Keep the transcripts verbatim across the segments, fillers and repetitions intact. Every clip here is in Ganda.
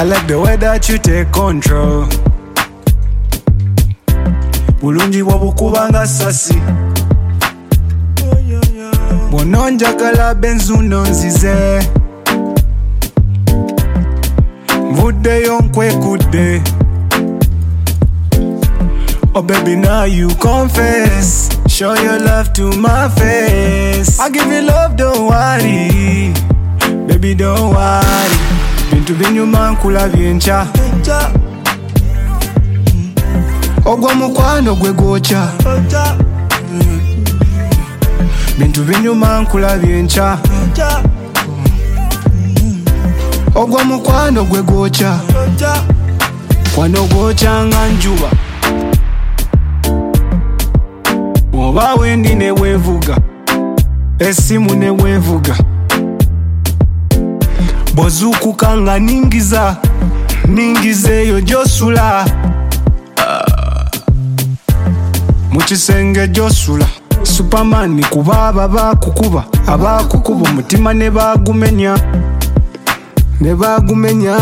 I like the way that you take control. Bulungi wabukubanga sasi. Bwononjagala benzu nonzize. Mvuddeyo nkwekudde. Oh baby, now you confess. Show your love to my face. I give you love, don't worry. Baby, don't worry. Bintu binyuma nkula byencha. Ogwa mukwano gwe gocha. Bintu binyuma nkula byencha. Ogwa mukwano gwe gocha. Kwano gocha nga njuba. Oba wendi ne wevuga. Esimu ne wevuga. Bozukuka nga ningiza. Ningizeyo josula. uh, Mukisenge josula. Superman kuba abakukuba. Abakukuba omutima ne bagumenya. Ne bagumenya.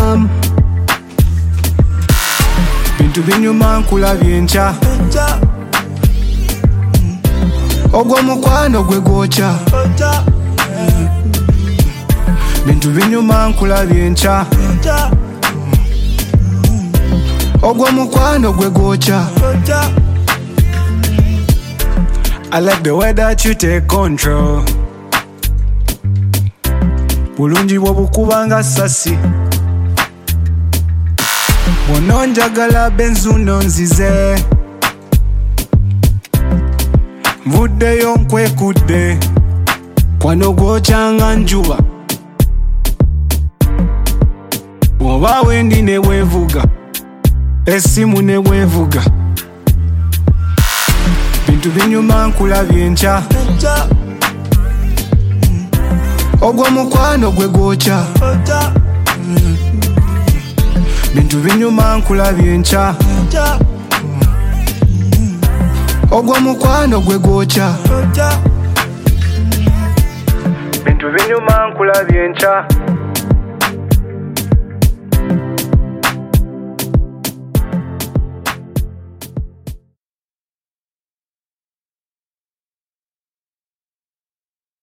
Bintu binyuma nkula byencha. Ogwa mukwano gwe gocha. Bintu binyuma nkula byencha. Ogwa mukwano gwe gocha. I like the way that you take control. Bulungi bwobukubanga sasi. Bwononjagala benzu nonzize. Mvuddeyo nkwekudde. Kwano gocha nga njuba. Oba wendi ne wevuga. Esimu ne wevuga. Bintu binyuma nkula byencha. Ogwa mukwano gwe gocha. Bintu binyuma nkula byencha. Ogwa mukwano gwe gocha. Bintu binyuma nkula byencha.